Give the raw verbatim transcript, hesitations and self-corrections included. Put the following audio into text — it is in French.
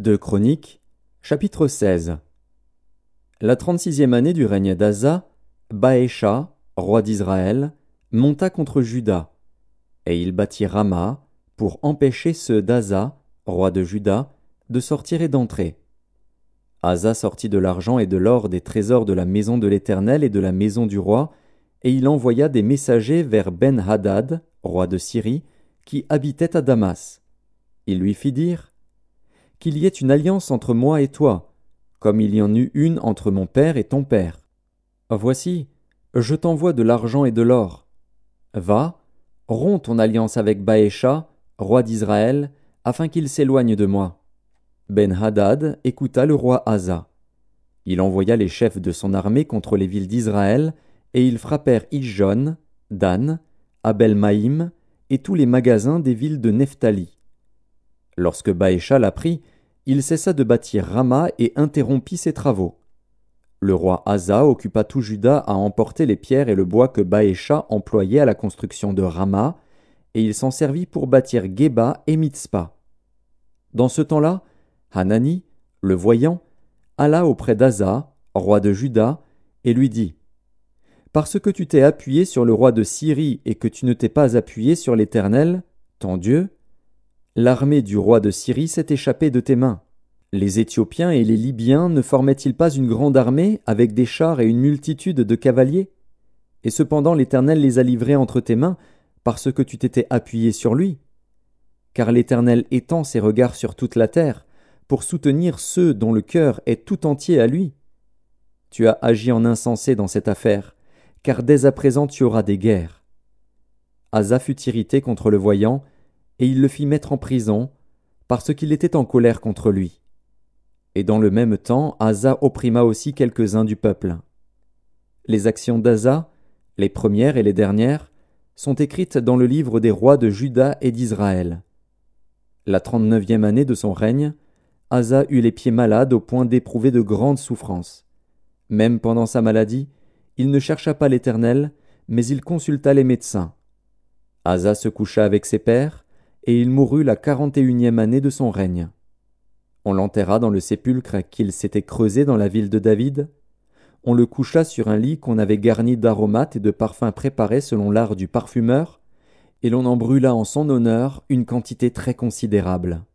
deux Chroniques, chapitre seize. La trente-sixième année du règne d'Asa, Baécha, roi d'Israël, monta contre Juda, et il bâtit Rama pour empêcher ceux d'Asa, roi de Juda, de sortir et d'entrer. Asa sortit de l'argent et de l'or des trésors de la maison de l'Éternel et de la maison du roi, et il envoya des messagers vers Ben-Hadad, roi de Syrie, qui habitait à Damas. Il lui fit dire « Qu'il y ait une alliance entre moi et toi, comme il y en eut une entre mon père et ton père. Voici, je t'envoie de l'argent et de l'or. Va, romps ton alliance avec Baécha, roi d'Israël, afin qu'il s'éloigne de moi. » Ben-Hadad écouta le roi Asa. Il envoya les chefs de son armée contre les villes d'Israël, et ils frappèrent Ijon, Dan, Abel-Maïm, et tous les magasins des villes de Nephtali. Lorsque Baécha l'apprit, il cessa de bâtir Rama et interrompit ses travaux. Le roi Asa occupa tout Juda à emporter les pierres et le bois que Baécha employait à la construction de Rama, et il s'en servit pour bâtir Géba et Mitzpa. Dans ce temps-là, Hanani, le voyant, alla auprès d'Asa, roi de Juda, et lui dit « Parce que tu t'es appuyé sur le roi de Syrie et que tu ne t'es pas appuyé sur l'Éternel, ton Dieu, l'armée du roi de Syrie s'est échappée de tes mains. Les Éthiopiens et les Libyens ne formaient-ils pas une grande armée avec des chars et une multitude de cavaliers? Et cependant l'Éternel les a livrés entre tes mains parce que tu t'étais appuyé sur lui. Car l'Éternel étend ses regards sur toute la terre pour soutenir ceux dont le cœur est tout entier à lui. Tu as agi en insensé dans cette affaire, car dès à présent tu auras des guerres. » Asa fut irrité contre le voyant, et il le fit mettre en prison, parce qu'il était en colère contre lui. Et dans le même temps, Asa opprima aussi quelques-uns du peuple. Les actions d'Asa, les premières et les dernières, sont écrites dans le livre des rois de Juda et d'Israël. La trente-neuvième année de son règne, Asa eut les pieds malades au point d'éprouver de grandes souffrances. Même pendant sa maladie, il ne chercha pas l'Éternel, mais il consulta les médecins. Asa se coucha avec ses pères, et il mourut la quarante et unième année de son règne. On l'enterra dans le sépulcre qu'il s'était creusé dans la ville de David. On le coucha sur un lit qu'on avait garni d'aromates et de parfums préparés selon l'art du parfumeur, et l'on en brûla en son honneur une quantité très considérable.